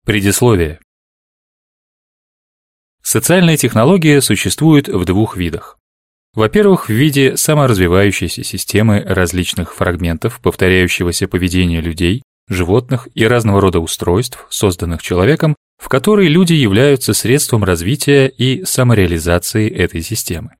Предисловие. Социальная технология существует в двух видах. Во-первых, в виде саморазвивающейся системы различных фрагментов повторяющегося поведения людей, животных и разного рода устройств, созданных человеком, в которой люди являются средством развития и самореализации этой системы.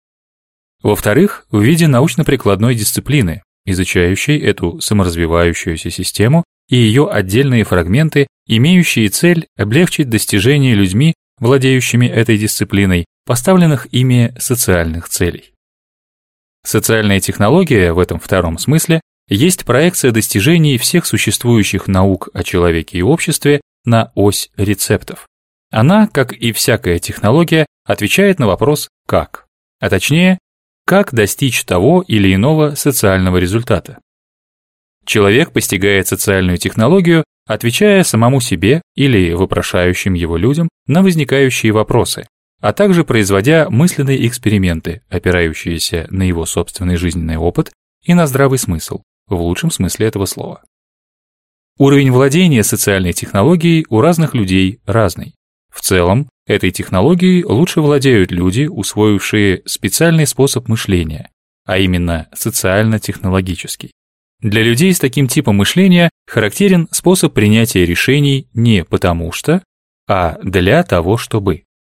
Во-вторых, в виде научно-прикладной дисциплины, изучающей эту саморазвивающуюся систему и ее отдельные фрагменты, имеющие цель облегчить достижение людьми, владеющими этой дисциплиной, поставленных ими социальных целей. Социальная технология в этом втором смысле есть проекция достижений всех существующих наук о человеке и обществе на ось рецептов. Она, как и всякая технология, отвечает на вопрос «как?», а точнее, как достичь того или иного социального результата. Человек постигает социальную технологию, отвечая самому себе или вопрошающим его людям на возникающие вопросы, а также производя мысленные эксперименты, опирающиеся на его собственный жизненный опыт и на здравый смысл, в лучшем смысле этого слова. Уровень владения социальной технологией у разных людей разный. В целом, этой технологией лучше владеют люди, усвоившие специальный способ мышления, а именно социально-технологический. Для людей с таким типом мышления характерен способ принятия решений не потому что, а для того, чтобы.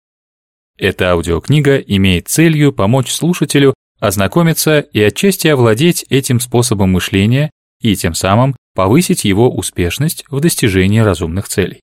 Эта аудиокнига имеет целью помочь слушателю ознакомиться и отчасти овладеть этим способом мышления и тем самым повысить его успешность в достижении разумных целей.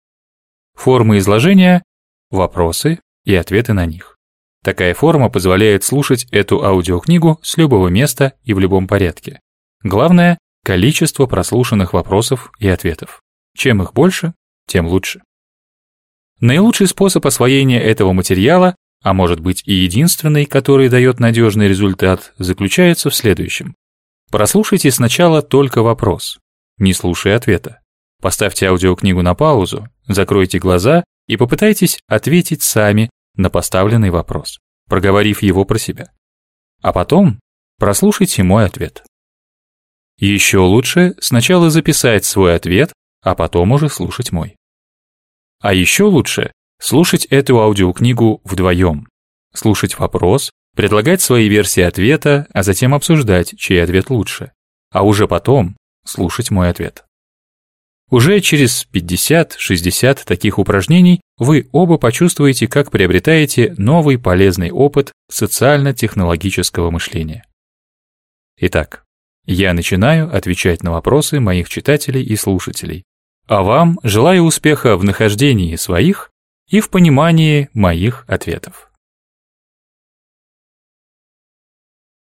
Форма изложения – вопросы и ответы на них. Такая форма позволяет слушать эту аудиокнигу с любого места и в любом порядке. Главное – количество прослушанных вопросов и ответов. Чем их больше, тем лучше. Наилучший способ освоения этого материала, а может быть и единственный, который дает надежный результат, заключается в следующем. Прослушайте сначала только вопрос, не слушая ответа. Поставьте аудиокнигу на паузу, закройте глаза и попытайтесь ответить сами на поставленный вопрос, проговорив его про себя. А потом прослушайте мой ответ. Еще лучше сначала записать свой ответ, а потом уже слушать мой. А еще лучше слушать эту аудиокнигу вдвоем, слушать вопрос, предлагать свои версии ответа, а затем обсуждать, чей ответ лучше, а уже потом слушать мой ответ. Уже через 50-60 таких упражнений вы оба почувствуете, как приобретаете новый полезный опыт социально-технологического мышления. Итак, я начинаю отвечать на вопросы моих читателей и слушателей, а вам желаю успеха в нахождении своих и в понимании моих ответов.